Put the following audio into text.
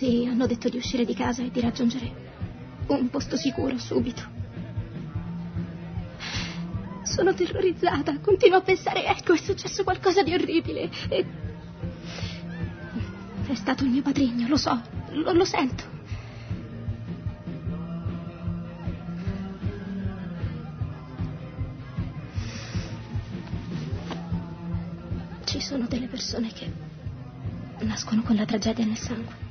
Sì, hanno detto di uscire di casa e di raggiungere un posto sicuro subito. Sono terrorizzata, continuo a pensare, ecco, è successo qualcosa di orribile. È stato il mio patrigno, lo so, lo sento. Ci sono delle persone che nascono con la tragedia nel sangue.